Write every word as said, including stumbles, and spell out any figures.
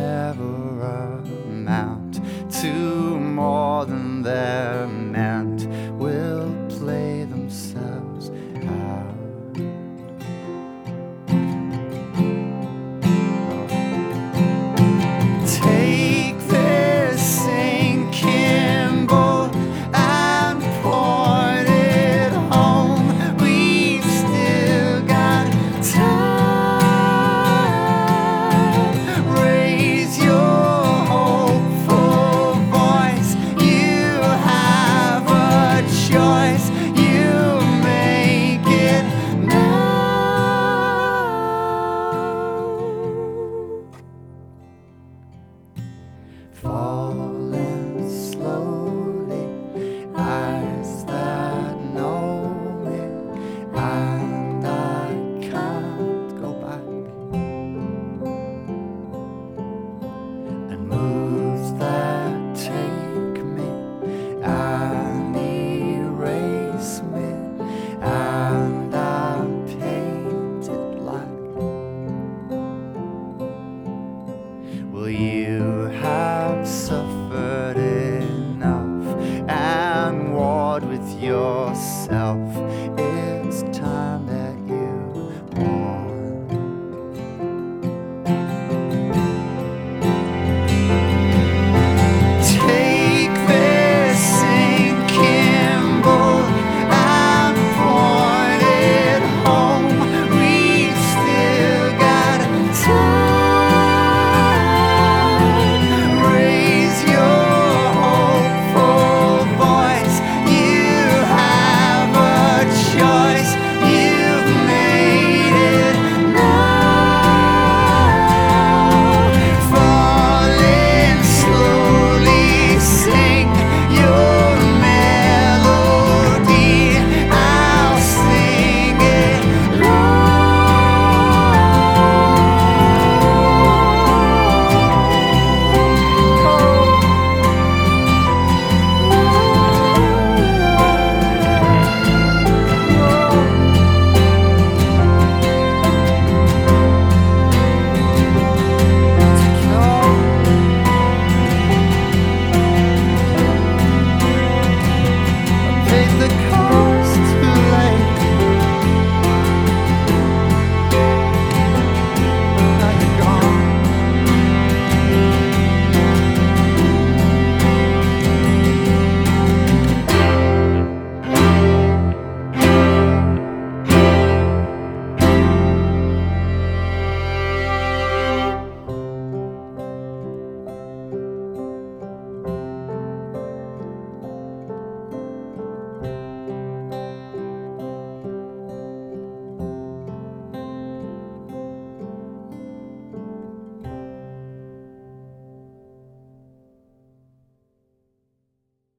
never amount to more than they're meant will play themselves out. Take this sinking boat and port it home. We've still got time. Raise your hopeful voice. You have a choice. You make it now. Falling slowly, eyes that know me, and I can't go back. And moves that take me and erase me, and I'm painted black. Will you have